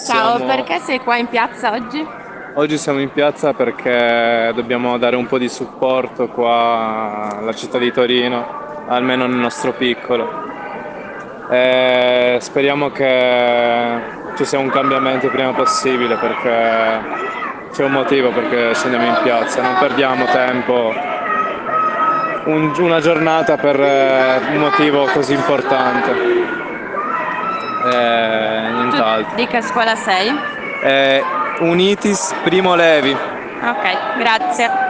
Ciao, Siamo... perché sei qua in piazza oggi? Oggi siamo in piazza perché dobbiamo dare un po' di supporto qua alla città di Torino, almeno nel nostro piccolo. Speriamo che ci sia un cambiamento il prima possibile perché c'è un motivo perché scendiamo in piazza, non perdiamo tempo, una giornata per un motivo così importante. Tu Nient'altro. di che scuola sei? Unitis Primo Levi. Ok, grazie.